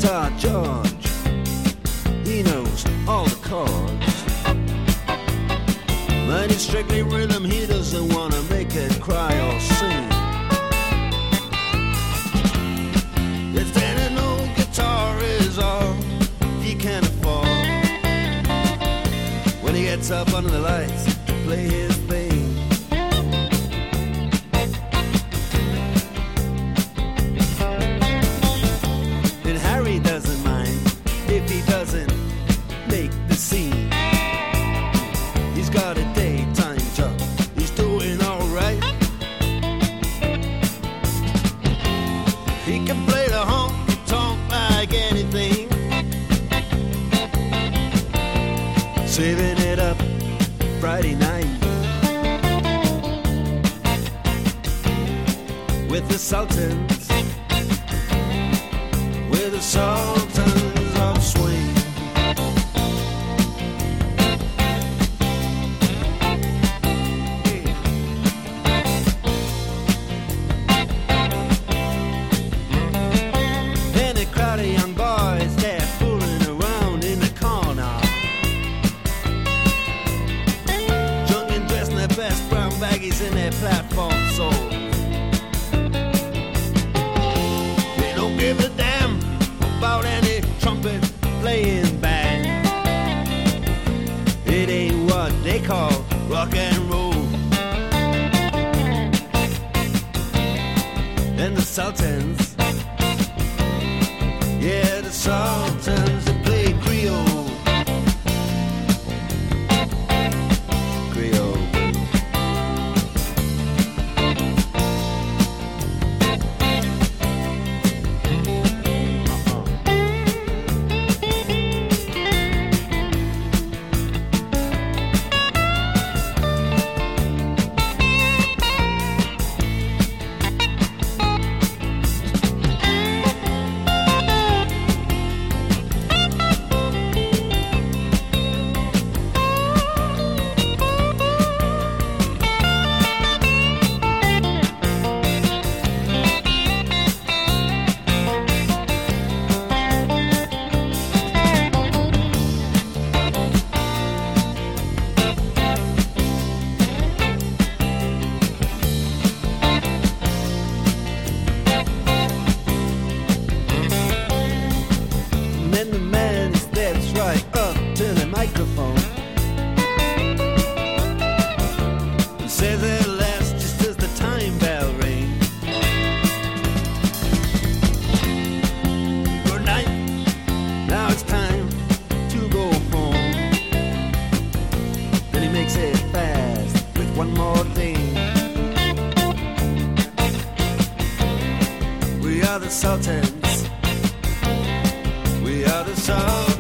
Guitar George, he knows all the chords. But it's strictly rhythm, he doesn't wanna make it cry or sing. If then an old guitar is all he can afford, when he gets up under the lights to play his thing. And Harry doesn't mind if he doesn't make the scene. He's got a daytime job, he's doing alright. He can play the honky-tonk like anything, saving it up Friday night with the Sultans, with the Sultans of Swing. And a crowd of young boys, they're fooling around in the corner, drunk and dressed in their best brown baggies in their platform soles. They don't give a damn about any trumpet playing band. It ain't what they call rock and roll. And the Sultans, yeah, the Sultans, they play Creole. Creole. Then the man steps right up to the microphone and says at last, just as the time bell rings, good night, now it's time to go home. Then he makes it fast with one more thing. We are the Sultans, we are the Sultans.